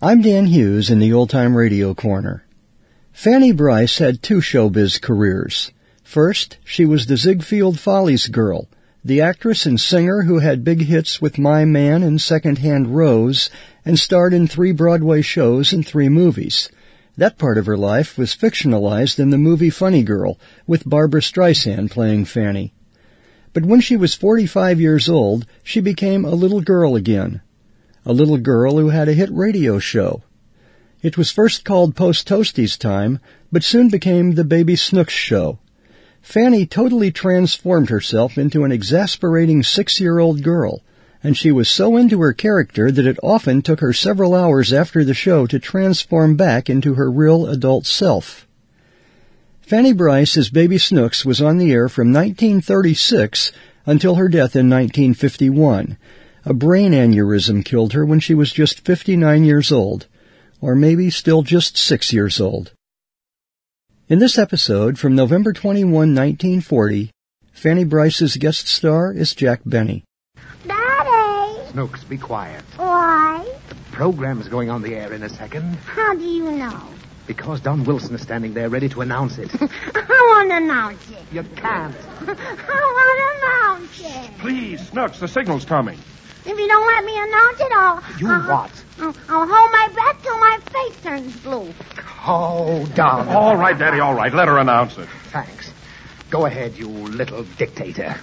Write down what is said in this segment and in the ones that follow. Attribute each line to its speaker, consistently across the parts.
Speaker 1: I'm Dan Hughes in the Old Time Radio Corner. Fanny Brice had two showbiz careers. First, she was the Ziegfeld Follies girl, the actress and singer who had big hits with My Man and Second-Hand Rose and starred in 3 Broadway shows and 3 movies. That part of her life was fictionalized in the movie Funny Girl, with Barbra Streisand playing Fanny. But when she was 45 years old, she became a little girl again. A little girl who had a hit radio show. It was first called Post Toastie's Time, but soon became the Baby Snooks Show. Fanny totally transformed herself into an exasperating 6-year-old girl, and she was so into her character that it often took her several hours after the show to transform back into her real adult self. Fanny Brice as Baby Snooks was on the air from 1936 until her death in 1951. A brain aneurysm killed her when she was just 59 years old, or maybe still just 6 years old. In this episode, from November 21, 1940, Fanny Brice's guest star is Jack Benny.
Speaker 2: Daddy!
Speaker 3: Snooks, be quiet.
Speaker 2: Why?
Speaker 3: The program is going on the air in a second.
Speaker 2: How do you know?
Speaker 3: Because Don Wilson is standing there ready to announce it.
Speaker 2: I want to announce it.
Speaker 3: You can't.
Speaker 2: I want to announce it.
Speaker 4: Please, Snooks, the signal's coming.
Speaker 2: If you don't let me announce it, I'll hold my breath till my face turns blue.
Speaker 3: Oh, Don.
Speaker 4: All right, Daddy, all right. Let her announce it.
Speaker 3: Thanks. Go ahead, you little dictator.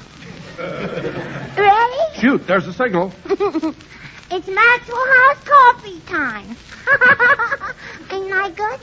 Speaker 2: Ready?
Speaker 4: Shoot, there's the signal.
Speaker 2: It's Maxwell House coffee time. Ain't I good?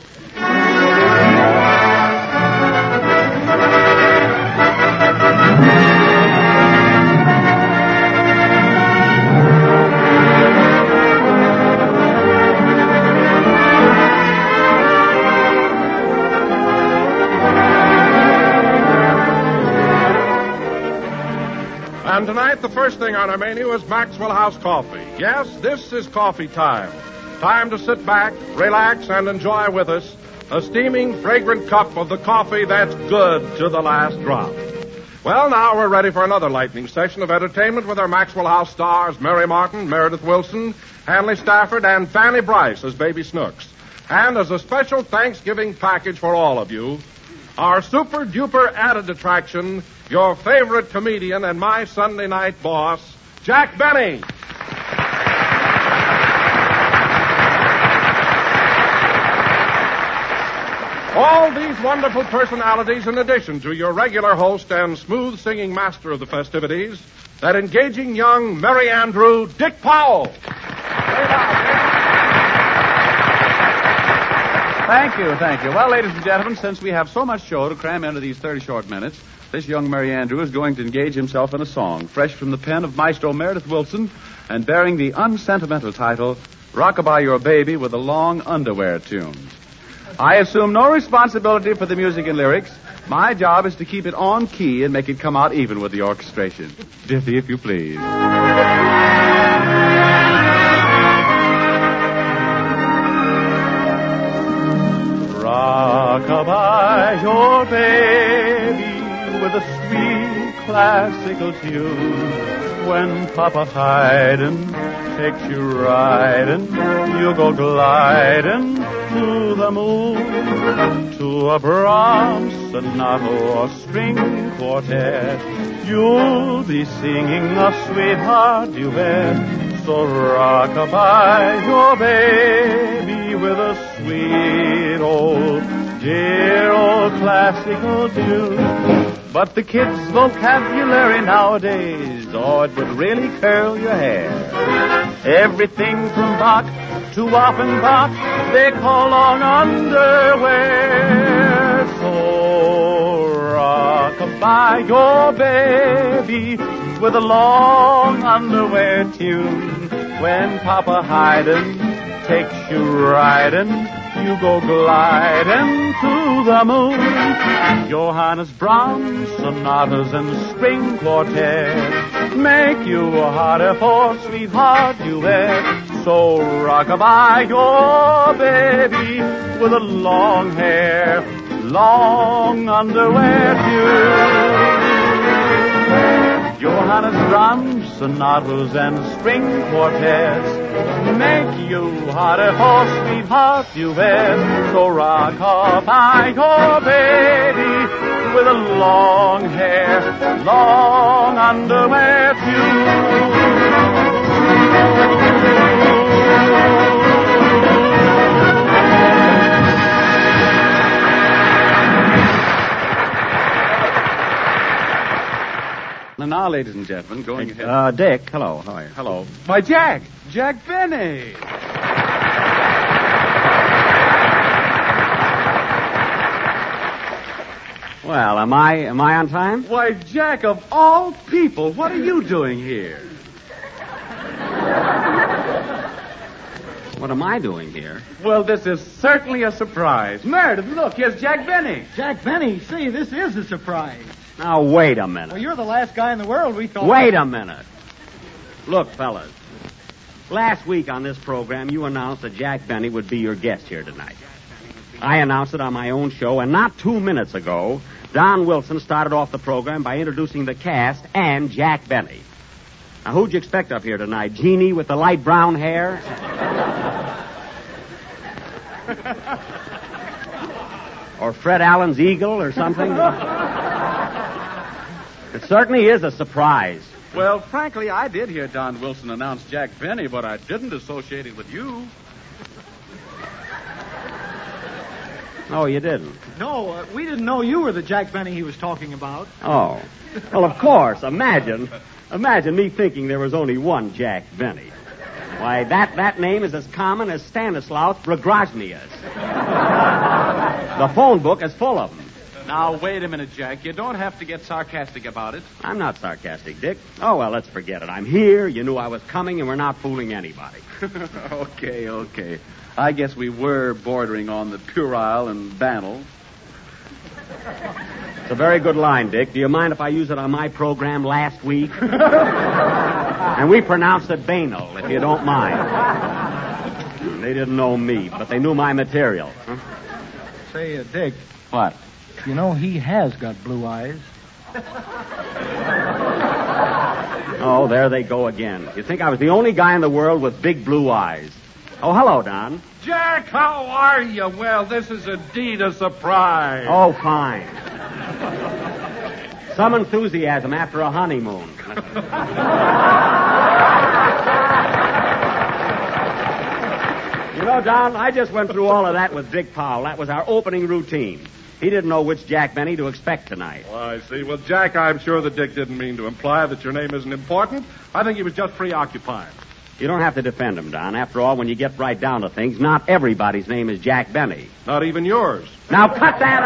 Speaker 4: And tonight, the first thing on our menu is Maxwell House coffee. Yes, this is coffee time. Time to sit back, relax, and enjoy with us a steaming, fragrant cup of the coffee that's good to the last drop. Well, now we're ready for another lightning session of entertainment with our Maxwell House stars, Mary Martin, Meredith Wilson, Hanley Stafford, and Fanny Brice as Baby Snooks. And as a special Thanksgiving package for all of you, our super-duper added attraction, your favorite comedian and my Sunday night boss, Jack Benny. All these wonderful personalities in addition to your regular host and smooth-singing master of the festivities, that engaging young Merry Andrew, Dick Powell.
Speaker 5: Thank you. Well, ladies and gentlemen, since we have so much show to cram into these 30 short minutes, this young Merry Andrew is going to engage himself in a song, fresh from the pen of Maestro Meredith Wilson, and bearing the unsentimental title, Rockabye Your Baby with a Long Underwear Tune. I assume no responsibility for the music and lyrics. My job is to keep it on key and make it come out even with the orchestration. Diffie, if you please. Rockabye your baby with a sweet classical tune. When Papa Haydn takes you riding, you go gliding to the moon. To a Brahms sonata or string quartet, you'll be singing a sweetheart duet. So rockabye your baby with a sweet old, dear old classical tune. But the kids' vocabulary nowadays, oh, it would really curl your hair. Everything from Bach to Offenbach, they call long underwear. So rockabye your baby with a long underwear tune. When Papa Haydn takes you riding, you go gliding to the moon. Johannes Brahms sonatas and string quartet make you harder for sweetheart duet. So rockabye your baby with a long hair, long underwear tune. Johannes drums, sonatas, and string quartets make you harder for sweetheart duets. So rock up, your baby, with a long hair, long underwear too. Now, ladies and gentlemen, going ahead.
Speaker 6: Dick, hello. How are you?
Speaker 5: Hello. Why, Jack Benny.
Speaker 6: Well, am I on time?
Speaker 5: Why, Jack, of all people, what are you doing here?
Speaker 6: What am I doing here?
Speaker 5: Well, this is certainly a surprise. Meredith, look, here's Jack Benny.
Speaker 7: Jack Benny, see, this is a surprise.
Speaker 6: Now, wait a minute.
Speaker 7: Well, you're the last guy in the world we thought...
Speaker 6: Wait a minute. Look, fellas, last week on this program, you announced that Jack Benny would be your guest here tonight. I announced it on my own show, and not 2 minutes ago, Don Wilson started off the program by introducing the cast and Jack Benny. Now, who'd you expect up here tonight? Jeannie with the light brown hair? Or Fred Allen's eagle or something? It certainly is a surprise.
Speaker 5: Well, frankly, I did hear Don Wilson announce Jack Benny, but I didn't associate it with you.
Speaker 6: Oh, you didn't?
Speaker 7: No, we didn't know you were the Jack Benny he was talking about.
Speaker 6: Oh. Well, of course. Imagine me thinking there was only one Jack Benny. Why, that name is as common as Stanislaus Brogroznius. The phone book is full of them.
Speaker 5: Now, wait a minute, Jack. You don't have to get sarcastic about it.
Speaker 6: I'm not sarcastic, Dick. Oh, well, let's forget it. I'm here, you knew I was coming, and we're not fooling anybody.
Speaker 5: Okay. I guess we were bordering on the puerile and banal.
Speaker 6: It's a very good line, Dick. Do you mind if I use it on my program last week? And we pronounced it banal, if you don't mind. They didn't know me, but they knew my material. Huh?
Speaker 7: Say, Dick.
Speaker 6: What?
Speaker 7: You know, he has got blue eyes.
Speaker 6: Oh, there they go again. You think I was the only guy in the world with big blue eyes. Oh, hello, Don.
Speaker 4: Jack, how are you? Well, this is indeed a surprise.
Speaker 6: Oh, fine. Some enthusiasm after a honeymoon. You know, Don, I just went through all of that with Dick Powell. That was our opening routine. He didn't know which Jack Benny to expect tonight.
Speaker 4: Oh, I see. Well, Jack, I'm sure that Dick didn't mean to imply that your name isn't important. I think he was just preoccupied.
Speaker 6: You don't have to defend him, Don. After all, when you get right down to things, not everybody's name is Jack Benny.
Speaker 4: Not even yours.
Speaker 6: Now cut that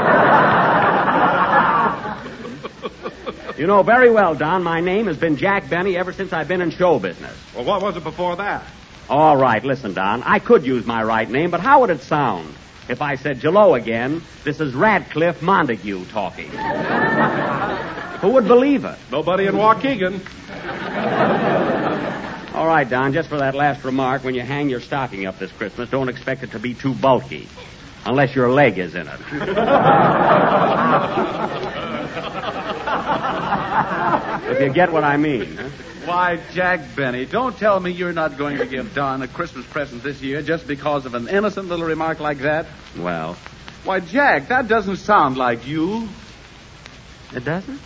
Speaker 6: out! You know very well, Don, my name has been Jack Benny ever since I've been in show business.
Speaker 4: Well, what was it before that?
Speaker 6: All right, listen, Don. I could use my right name, but how would it sound if I said, "Hello again, this is Radcliffe Montague talking"? Who would believe it?
Speaker 4: Nobody in Waukegan.
Speaker 6: All right, Don, just for that last remark, when you hang your stocking up this Christmas, don't expect it to be too bulky, unless your leg is in it. If you get what I mean. Huh?
Speaker 5: Why, Jack Benny, don't tell me you're not going to give Don a Christmas present this year just because of an innocent little remark like that.
Speaker 6: Well.
Speaker 5: Why, Jack, that doesn't sound like you.
Speaker 6: It doesn't?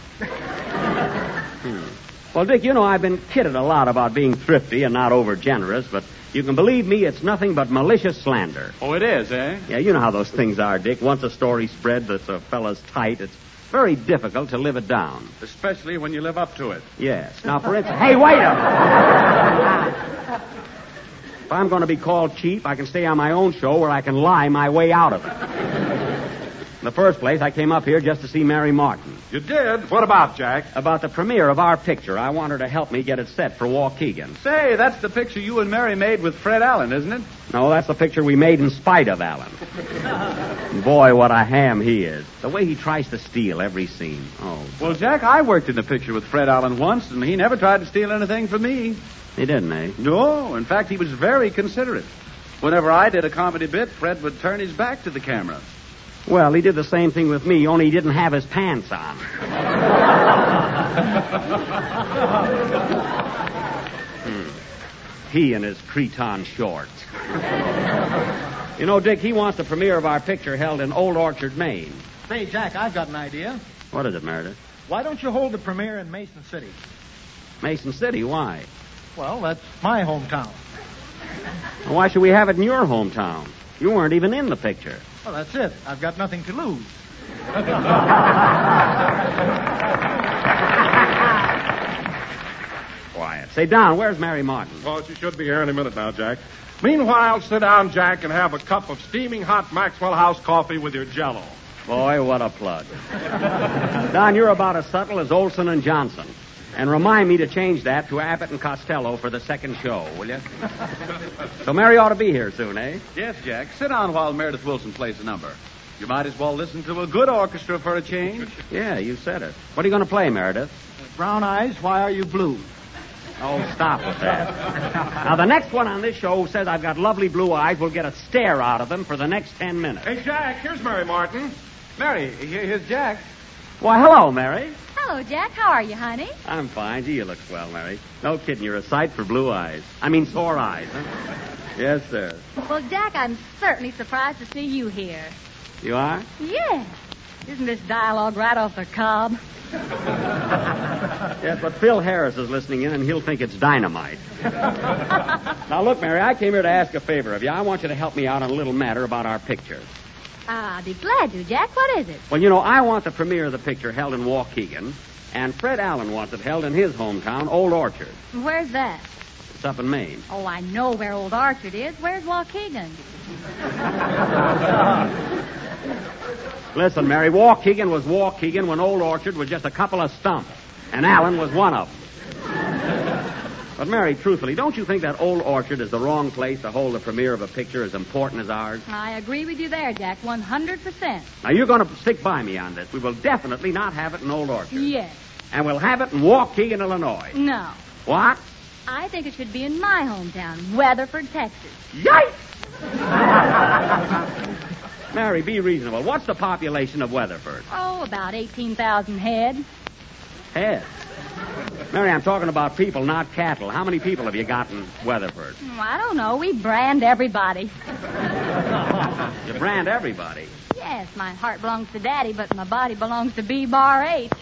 Speaker 6: Well, Dick, you know I've been kidded a lot about being thrifty and not over-generous, but you can believe me, it's nothing but malicious slander.
Speaker 5: Oh, it is, eh?
Speaker 6: Yeah, you know how those things are, Dick. Once a story spread that's a fella's tight, it's very difficult to live it down.
Speaker 5: Especially when you live up to it.
Speaker 6: Yes. Now, for instance... Hey, wait a minute! If I'm going to be called cheap, I can stay on my own show where I can lie my way out of it. In the first place, I came up here just to see Mary Martin.
Speaker 4: You did? What about, Jack?
Speaker 6: About the premiere of our picture. I want her to help me get it set for Waukegan.
Speaker 5: Say, that's the picture you and Mary made with Fred Allen, isn't it?
Speaker 6: No, that's the picture we made in spite of Allen. Boy, what a ham he is. The way he tries to steal every scene. Oh.
Speaker 5: Well, Jack, I worked in the picture with Fred Allen once, and he never tried to steal anything from me.
Speaker 6: He didn't, eh?
Speaker 5: No. In fact, he was very considerate. Whenever I did a comedy bit, Fred would turn his back to the camera.
Speaker 6: Well, he did the same thing with me, only he didn't have his pants on. He and his creton shorts. You know, Dick, he wants the premiere of our picture held in Old Orchard, Maine.
Speaker 7: Say, Jack, I've got an idea.
Speaker 6: What is it, Meredith?
Speaker 7: Why don't you hold the premiere in Mason City?
Speaker 6: Mason City, why?
Speaker 7: Well, that's my hometown.
Speaker 6: Well, why should we have it in your hometown? You weren't even in the picture.
Speaker 7: Well, that's it. I've got nothing to lose.
Speaker 6: Quiet. Say, Don, where's Mary Martin?
Speaker 4: Oh, she should be here any minute now, Jack. Meanwhile, sit down, Jack, and have a cup of steaming hot Maxwell House coffee with your Jell-O.
Speaker 6: Boy, what a plug. Don, you're about as subtle as Olson and Johnson. And remind me to change that to Abbott and Costello for the second show, will you? So Mary ought to be here soon, eh?
Speaker 5: Yes, Jack. Sit down while Meredith Wilson plays a number. You might as well listen to a good orchestra for a change.
Speaker 6: Yeah, you said it. What are you going to play, Meredith?
Speaker 7: Brown Eyes, Why Are You Blue?
Speaker 6: Oh, stop with that. Now, the next one on this show who says I've got lovely blue eyes will get a stare out of them for the next 10 minutes.
Speaker 4: Hey, Jack, here's Mary Martin.
Speaker 5: Mary, here's Jack.
Speaker 6: Why, hello, Mary.
Speaker 2: Hello, Jack. How are you, honey?
Speaker 6: I'm fine. Gee, you look swell, Mary. No kidding, you're a sight for blue eyes. I mean, sore eyes, huh? Yes, sir.
Speaker 2: Well, Jack, I'm certainly surprised to see you here.
Speaker 6: You are?
Speaker 2: Yes. Isn't this dialogue right off the cob?
Speaker 6: Yes, but Phil Harris is listening in, and he'll think it's dynamite. Now, look, Mary, I came here to ask a favor of you. I want you to help me out on a little matter about our picture.
Speaker 2: I'd be glad to, Jack. What is it?
Speaker 6: Well, you know, I want the premiere of the picture held in Waukegan, and Fred Allen wants it held in his hometown, Old Orchard.
Speaker 2: Where's that?
Speaker 6: It's up in Maine.
Speaker 2: Oh, I know where Old Orchard is. Where's Waukegan?
Speaker 6: Listen, Mary, Waukegan was Waukegan when Old Orchard was just a couple of stumps, and Allen was one of them. But, Mary, truthfully, don't you think that Old Orchard is the wrong place to hold the premiere of a picture as important as ours?
Speaker 2: I agree with you there, Jack, 100%.
Speaker 6: Now, you're going to stick by me on this. We will definitely not have it in Old Orchard.
Speaker 2: Yes.
Speaker 6: And we'll have it in Waukegan, Illinois.
Speaker 2: No.
Speaker 6: What?
Speaker 2: I think it should be in my hometown, Weatherford, Texas.
Speaker 6: Yikes! Mary, be reasonable. What's the population of Weatherford?
Speaker 2: Oh, about 18,000 head.
Speaker 6: Heads. Mary, I'm talking about people, not cattle. How many people have you got in Weatherford?
Speaker 2: I don't know. We brand everybody.
Speaker 6: You brand everybody.
Speaker 2: Yes, my heart belongs to Daddy, but my body belongs to B-Bar 8.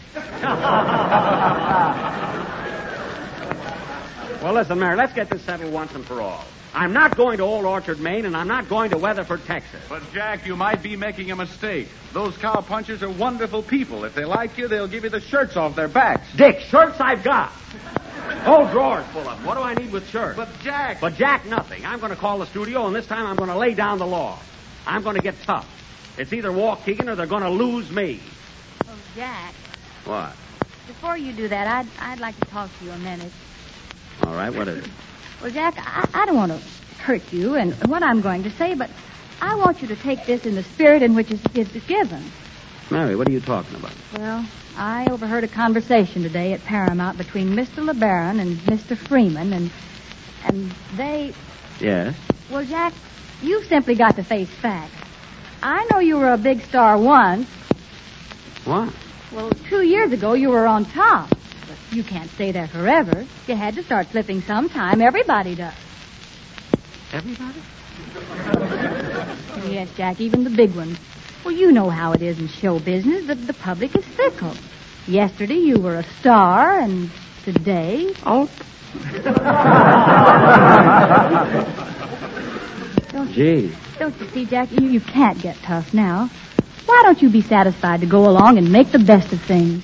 Speaker 6: Well, listen, Mary, let's get this settled once and for all. I'm not going to Old Orchard, Maine, and I'm not going to Weatherford, Texas.
Speaker 5: But, Jack, you might be making a mistake. Those cowpunchers are wonderful people. If they like you, they'll give you the shirts off their backs.
Speaker 6: Dick, shirts I've got. Whole drawers full of them. What do I need with shirts?
Speaker 5: But, Jack...
Speaker 6: But, Jack, nothing. I'm going to call the studio, and this time I'm going to lay down the law. I'm going to get tough. It's either Waukegan or they're going to lose me.
Speaker 2: Oh, Jack,
Speaker 6: What?
Speaker 2: before you do that, I'd like to talk to you a minute.
Speaker 6: All right, what is it?
Speaker 2: Well, Jack, I don't want to hurt you and what I'm going to say, but I want you to take this in the spirit in which it's given.
Speaker 6: Mary, what are you talking about?
Speaker 2: Well, I overheard a conversation today at Paramount between Mr. LeBaron and Mr. Freeman, and they...
Speaker 6: Yes?
Speaker 2: Well, Jack, you've simply got to face facts. I know you were a big star once.
Speaker 6: What?
Speaker 2: Well, 2 years ago you were on top. But you can't stay there forever. You had to start slipping sometime. Everybody does.
Speaker 6: Everybody?
Speaker 2: Yes, Jack, even the big ones. Well, you know how it is in show business. The public is fickle. Yesterday you were a star, and today...
Speaker 6: Oh.
Speaker 2: Don't you see, Jack, you can't get tough now. Why don't you be satisfied to go along and make the best of things?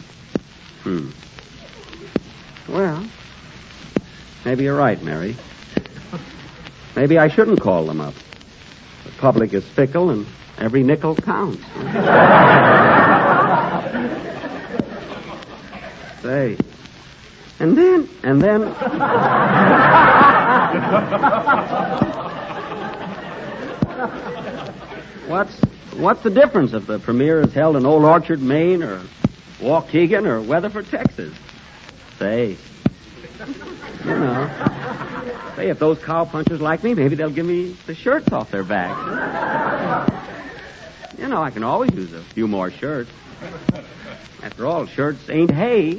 Speaker 6: Well, maybe you're right, Mary. Maybe I shouldn't call them up. The public is fickle, and every nickel counts. Say. And then... What's the difference if the premiere is held in Old Orchard, Maine, or Waukegan, or Weatherford, Texas? Say, you know, say if those cowpunchers like me, maybe they'll give me the shirts off their backs. You know, I can always use a few more shirts. After all, shirts ain't hay.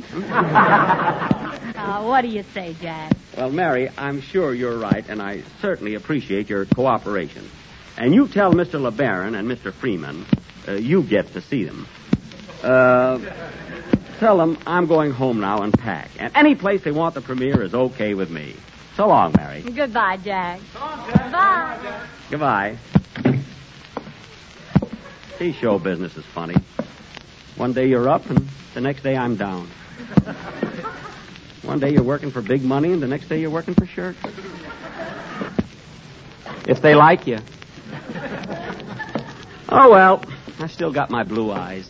Speaker 2: What do you say, Jack?
Speaker 6: Well, Mary, I'm sure you're right, and I certainly appreciate your cooperation. And you tell Mr. LeBaron and Mr. Freeman you get to see them. Tell them I'm going home now and pack. And any place they want the premiere is okay with me. So long, Mary.
Speaker 2: Goodbye, Jack. Goodbye.
Speaker 6: Goodbye. See, show business is funny. One day you're up, and the next day I'm down. One day you're working for big money, and the next day you're working for shirts. If they like you. Oh, well, I still got my blue eyes.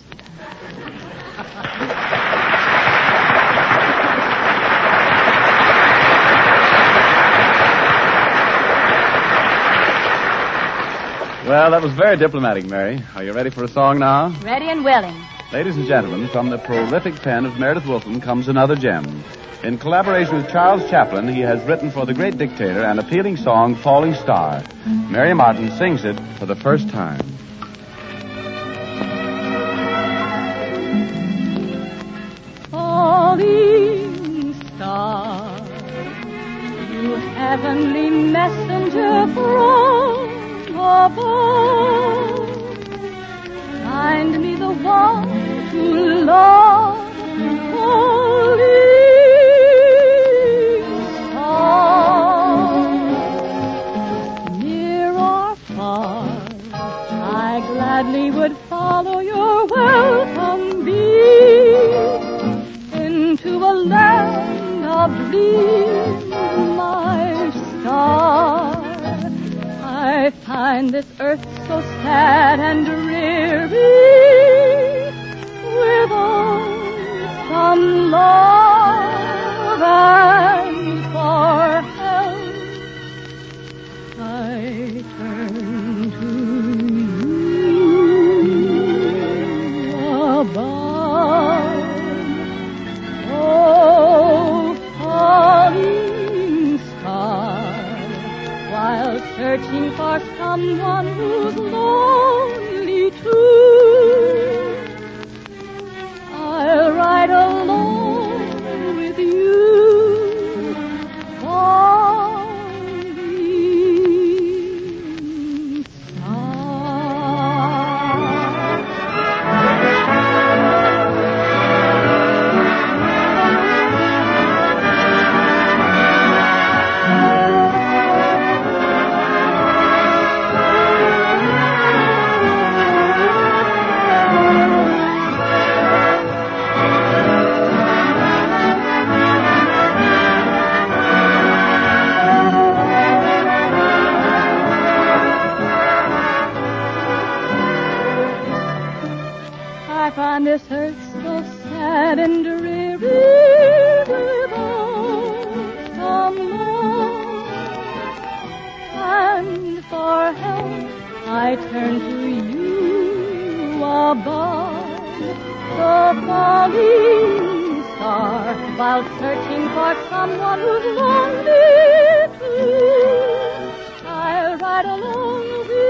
Speaker 5: Well, that was very diplomatic, Mary. Are you ready for a song now?
Speaker 2: Ready and willing.
Speaker 5: Ladies and gentlemen, from the prolific pen of Meredith Willson comes another gem. In collaboration with Charles Chaplin, he has written for the great dictator an appealing song, Falling Star. Mary Martin sings it for the first time.
Speaker 2: Falling star, you heavenly messenger from above, find me the one to love. Falling star, near or far, I gladly would follow your welcome beam into a land of dreams, my star. I find this earth so sad and dreary, without some love and for help, I turn to you above. Oh, falling star, while searching for someone who's lonely too, I'll ride alone with you, falling I find this earth so sad and dreary, without some love and for help, I turn to you above. The falling star, while searching for someone who's lonely too, I'll ride alone with you.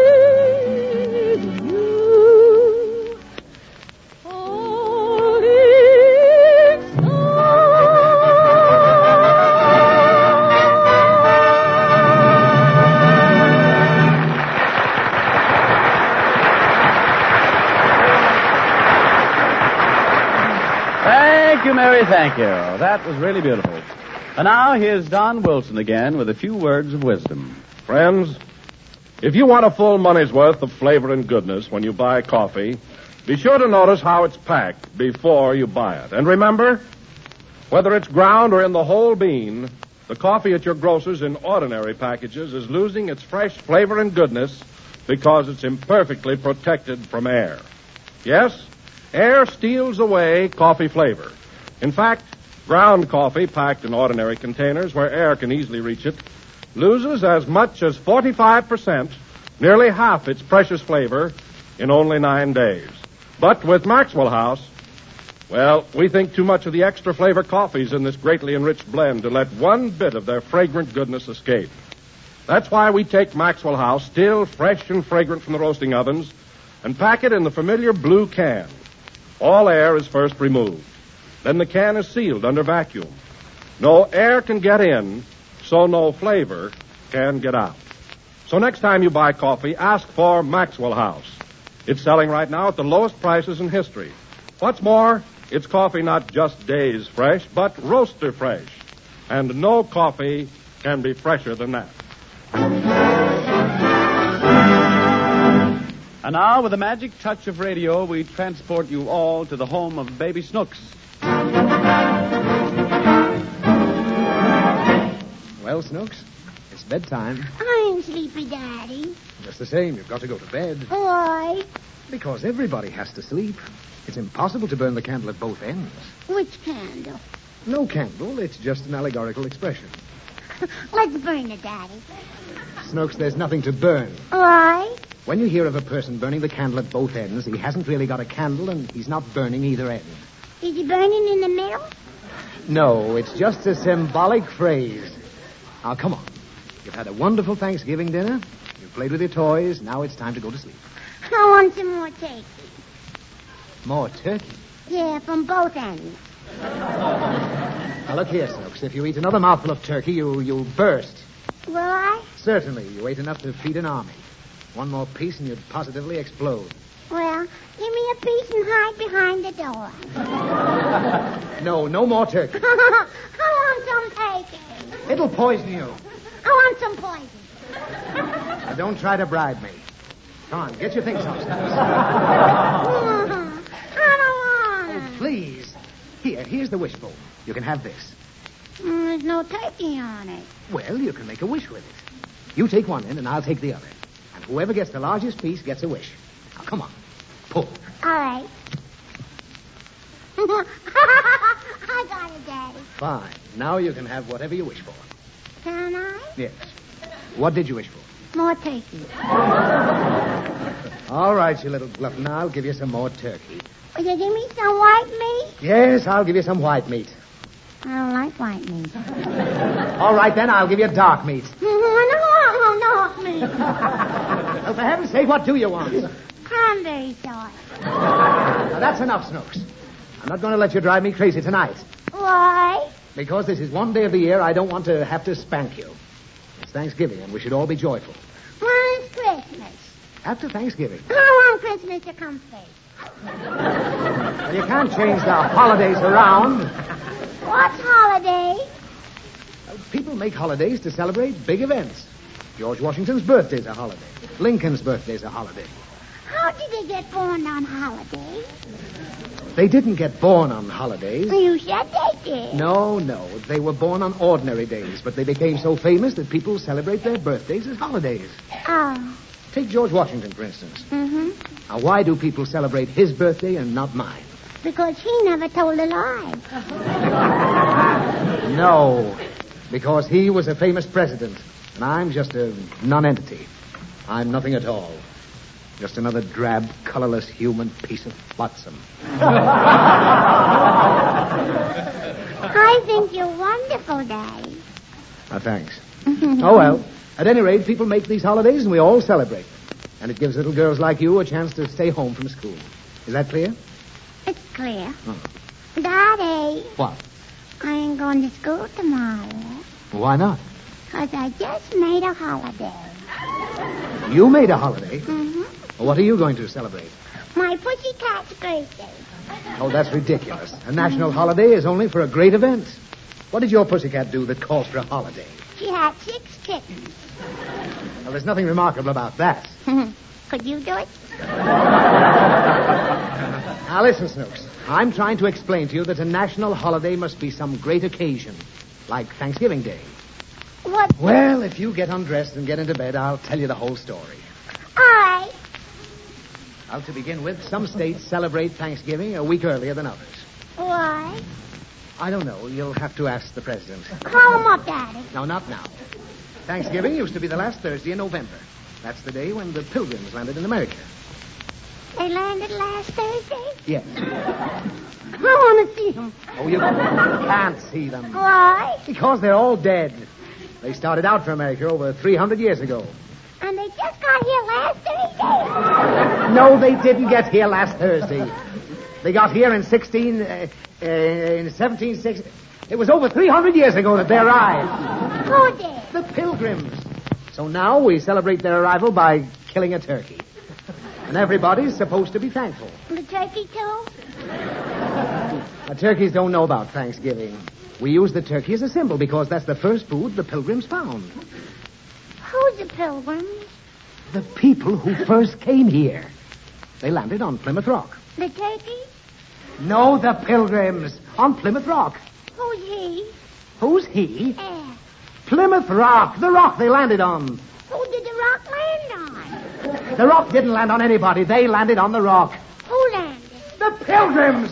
Speaker 5: Thank you, Mary, thank you. That was really beautiful. And now here's Don Wilson again with a few words of wisdom.
Speaker 4: Friends, if you want a full money's worth of flavor and goodness when you buy coffee, be sure to notice how it's packed before you buy it. And remember, whether it's ground or in the whole bean, the coffee at your grocer's in ordinary packages is losing its fresh flavor and goodness because it's imperfectly protected from air. Yes, air steals away coffee flavor. In fact, ground coffee packed in ordinary containers where air can easily reach it loses as much as 45%, nearly half its precious flavor, in only 9 days. But with Maxwell House, well, we think too much of the extra flavor coffees in this greatly enriched blend to let one bit of their fragrant goodness escape. That's why we take Maxwell House, still fresh and fragrant from the roasting ovens, and pack it in the familiar blue can. All air is first removed. Then the can is sealed under vacuum. No air can get in, so no flavor can get out. So next time you buy coffee, ask for Maxwell House. It's selling right now at the lowest prices in history. What's more, it's coffee not just days fresh, but roaster fresh. And no coffee can be fresher than that.
Speaker 5: And now, with the magic touch of radio, we transport you all to the home of Baby Snooks.
Speaker 3: Well, Snooks, it's bedtime.
Speaker 8: I'm sleepy, Daddy.
Speaker 3: Just the same, you've got to go to bed.
Speaker 8: Why?
Speaker 3: Because everybody has to sleep. It's impossible to burn the candle at both ends.
Speaker 8: Which candle?
Speaker 3: No candle, it's just an allegorical expression.
Speaker 8: Let's burn it, Daddy.
Speaker 3: Snooks, there's nothing to burn.
Speaker 8: Why?
Speaker 3: When you hear of a person burning the candle at both ends, he hasn't really got a candle and he's not burning either end.
Speaker 8: Is he burning in the middle?
Speaker 3: No, it's just a symbolic phrase. Now, come on. You've had a wonderful Thanksgiving dinner. You've played with your toys. Now it's time to go to sleep.
Speaker 8: I want some more turkey.
Speaker 3: More turkey?
Speaker 8: Yeah, from both ends.
Speaker 3: Now, look here, Snooks. If you eat another mouthful of turkey, you'll burst.
Speaker 8: Will I?
Speaker 3: Certainly. You ate enough to feed an army. One more piece and you'd positively explode.
Speaker 8: Well, give me a piece and hide behind the door.
Speaker 3: No more turkey.
Speaker 8: I want some turkey.
Speaker 3: It'll poison you.
Speaker 8: I want some poison.
Speaker 3: Now, don't try to bribe me. Come on, get your things up, Snooks.
Speaker 8: I don't want it.
Speaker 3: Please. Here's the wishbone. You can have this.
Speaker 8: There's no turkey on it.
Speaker 3: Well, you can make a wish with it. You take one end and I'll take the other. And whoever gets the largest piece gets a wish. Now, come on. Pull.
Speaker 8: All right. I got it, Daddy.
Speaker 3: Fine. Now you can have whatever you wish for.
Speaker 8: Can I?
Speaker 3: Yes. What did you wish for?
Speaker 8: More turkey.
Speaker 3: All right, you little glutton. I'll give you some more turkey.
Speaker 8: Will you give me some white meat?
Speaker 3: Yes, I'll give you some white meat.
Speaker 8: I don't like white meat.
Speaker 3: All right, then, I'll give you dark meat.
Speaker 8: I don't want no meat.
Speaker 3: Well, for heaven's sake, what do you want?
Speaker 8: Cranberry sauce.
Speaker 3: Now, that's enough, Snooks. I'm not going to let you drive me crazy tonight.
Speaker 8: Why?
Speaker 3: Because this is one day of the year I don't want to have to spank you. It's Thanksgiving, and we should all be joyful.
Speaker 8: When's Christmas?
Speaker 3: After Thanksgiving.
Speaker 8: I want Christmas to come first.
Speaker 3: Well, you can't change the holidays around.
Speaker 8: What's holiday?
Speaker 3: People make holidays to celebrate big events. George Washington's birthday's a holiday. Lincoln's birthday's a holiday.
Speaker 8: How did they get born on holiday?
Speaker 3: They didn't get born on holidays.
Speaker 8: You said they did.
Speaker 3: No. They were born on ordinary days, but they became so famous that people celebrate their birthdays as holidays.
Speaker 8: Oh.
Speaker 3: Take George Washington, for instance.
Speaker 8: Mm-hmm.
Speaker 3: Now, why do people celebrate his birthday and not mine?
Speaker 8: Because he never told a lie.
Speaker 3: No, because he was a famous president, and I'm just a non-entity. I'm nothing at all. Just another drab, colorless human piece of flotsam.
Speaker 8: I think you're wonderful, Daddy.
Speaker 3: Thanks. Oh, well. At any rate, people make these holidays, and we all celebrate them. And it gives little girls like you a chance to stay home from school. Is that clear?
Speaker 8: It's clear.
Speaker 3: Oh.
Speaker 8: Daddy,
Speaker 3: What?
Speaker 8: I ain't going to school tomorrow.
Speaker 3: Why not?
Speaker 8: Because I just made a holiday.
Speaker 3: You made a holiday.
Speaker 8: Mm-hmm.
Speaker 3: What are you going to celebrate?
Speaker 8: My pussycat's birthday.
Speaker 3: Oh, that's ridiculous. A national holiday is only for a great event. What did your pussycat do that calls for a holiday?
Speaker 8: She had 6 kittens.
Speaker 3: Well, there's nothing remarkable about that.
Speaker 8: Could you do it?
Speaker 3: Now, listen, Snooks. I'm trying to explain to you that a national holiday must be some great occasion, like Thanksgiving Day.
Speaker 8: What?
Speaker 3: Well, if you get undressed and get into bed, I'll tell you the whole story.
Speaker 8: All right.
Speaker 3: Well, to begin with, some states celebrate Thanksgiving a week earlier than others.
Speaker 8: Why?
Speaker 3: I don't know. You'll have to ask the president.
Speaker 8: Call him up, Daddy.
Speaker 3: No, not now. Thanksgiving used to be the last Thursday in November. That's the day when the Pilgrims landed in America.
Speaker 8: They landed last Thursday?
Speaker 3: Yes.
Speaker 8: I want to see them.
Speaker 3: Oh, you can't see them.
Speaker 8: Why?
Speaker 3: Because they're all dead. They started out for America over 300 years ago.
Speaker 8: And they just got here last Thursday.
Speaker 3: No, they didn't get here last Thursday. They got here in 1760. It was over 300 years ago that they arrived.
Speaker 8: Who did?
Speaker 3: The Pilgrims. So now we celebrate their arrival by killing a turkey. And everybody's supposed to be thankful.
Speaker 8: The turkey, too?
Speaker 3: Turkeys don't know about Thanksgiving. We use the turkey as a symbol because that's the first food the Pilgrims found.
Speaker 8: Who's the Pilgrims?
Speaker 3: The people who first came here. They landed on Plymouth Rock.
Speaker 8: The turkey?
Speaker 3: No, the Pilgrims. On Plymouth Rock.
Speaker 8: Who's he?
Speaker 3: Who's he?
Speaker 8: Yeah.
Speaker 3: Plymouth Rock. The rock they landed on.
Speaker 8: Who did the rock land on?
Speaker 3: The rock didn't land on anybody. They landed on the rock.
Speaker 8: Who landed?
Speaker 3: The Pilgrims.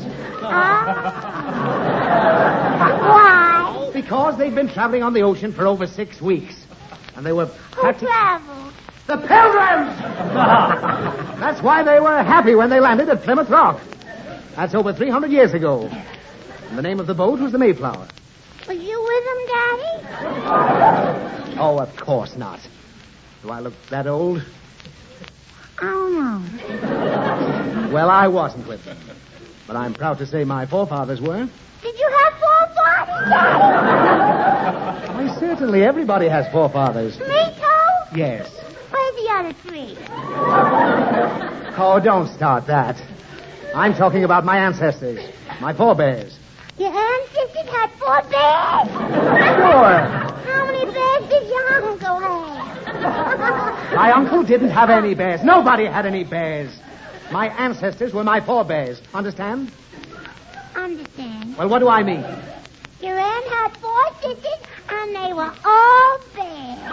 Speaker 8: Why?
Speaker 3: Because they've been traveling on the ocean for over 6 weeks. And they were...
Speaker 8: Who traveled?
Speaker 3: The Pilgrims! That's why they were happy when they landed at Plymouth Rock. That's over 300 years ago. And the name of the boat was the Mayflower.
Speaker 8: Was you with them, Daddy?
Speaker 3: Oh, of course not. Do I look that old?
Speaker 8: I don't know.
Speaker 3: Well, I wasn't with them. But I'm proud to say my forefathers were.
Speaker 8: Did you have forefathers, Daddy?
Speaker 3: Why, certainly everybody has forefathers.
Speaker 8: Me, too?
Speaker 3: Yes.
Speaker 8: Where's the other 3?
Speaker 3: Oh, don't start that. I'm talking about my ancestors, my forebears.
Speaker 8: Your ancestors had 4 bears?
Speaker 3: Sure.
Speaker 8: How many bears did your uncle have?
Speaker 3: My uncle didn't have any bears. Nobody had any bears. My ancestors were my forebears. Understand?
Speaker 8: Understand.
Speaker 3: Well, what do I mean?
Speaker 8: Your aunt had 4 sisters, and they were all bears.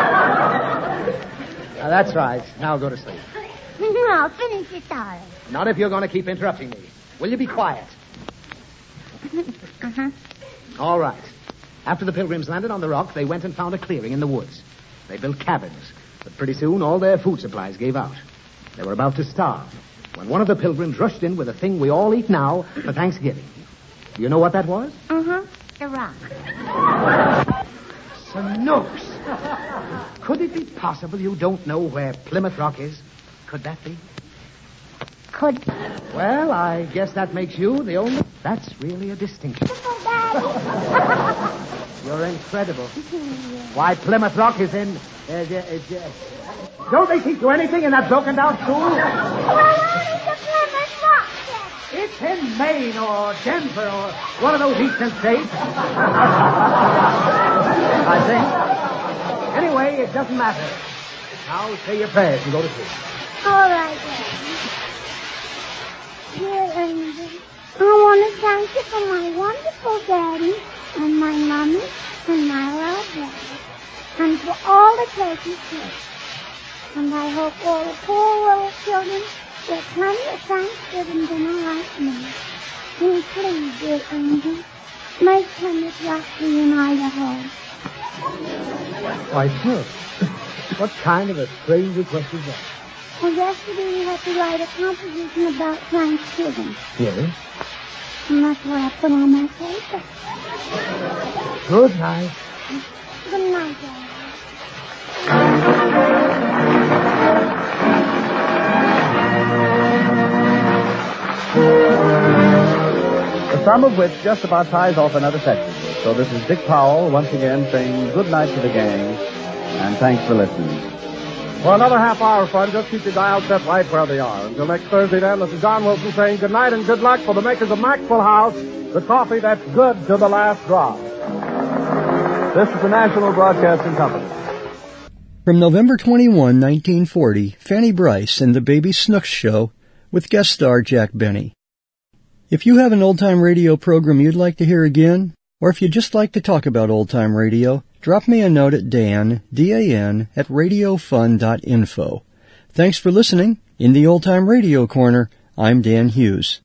Speaker 3: That's right. Now go to sleep.
Speaker 8: No, finish your story.
Speaker 3: Not if you're going to keep interrupting me. Will you be quiet?
Speaker 8: Uh-huh.
Speaker 3: All right. After the Pilgrims landed on the rock, they went and found a clearing in the woods. They built cabins, but pretty soon all their food supplies gave out. They were about to starve when one of the Pilgrims rushed in with a thing we all eat now for Thanksgiving. Do you know what that was?
Speaker 8: Uh-huh. The rock.
Speaker 3: Snooks. Could it be possible you don't know where Plymouth Rock is? Could that be?
Speaker 8: Could.
Speaker 3: Well, I guess that makes you the only... That's really a distinction.
Speaker 8: Daddy.
Speaker 3: You're incredible. Why, Plymouth Rock is in... Don't they teach you anything in that broken-down school?
Speaker 8: Where is the Plymouth Rock, then?
Speaker 3: It's in Maine or Denver or one of those eastern states. I think. Anyway, it doesn't matter. Now say your prayers and go to sleep.
Speaker 8: All right, Daddy. Dear Angel, I want to thank you for my wonderful daddy and my mommy and my little brother and for all the turkeys too. And I hope all the poor little children get plenty of Thanksgiving dinner like me. And please, dear Angel, make Plymouth Rock reunite at home.
Speaker 3: Why, sure. What kind of a strange request is that?
Speaker 8: Well, yesterday we had to write a composition about Thanksgiving.
Speaker 3: Yes?
Speaker 8: And that's what I put on my paper.
Speaker 3: Good night.
Speaker 8: Good night, Daddy.
Speaker 5: The sum of which just about ties off another section. So this is Dick Powell once again saying good night to the gang, and thanks for listening.
Speaker 4: For another half hour of fun, just keep your dials set right where they are. Until next Thursday, then, this is John Wilson saying good night and good luck for the makers of Maxwell House, the coffee that's good to the last drop.
Speaker 5: This is the National Broadcasting Company.
Speaker 1: From November 21, 1940, Fanny Brice in The Baby Snooks Show with guest star Jack Benny. If you have an old-time radio program you'd like to hear again, or if you'd just like to talk about old-time radio, drop me a note at Dan, D-A-N, at radiofun.info. Thanks for listening. In the Old Time Radio Corner, I'm Dan Hughes.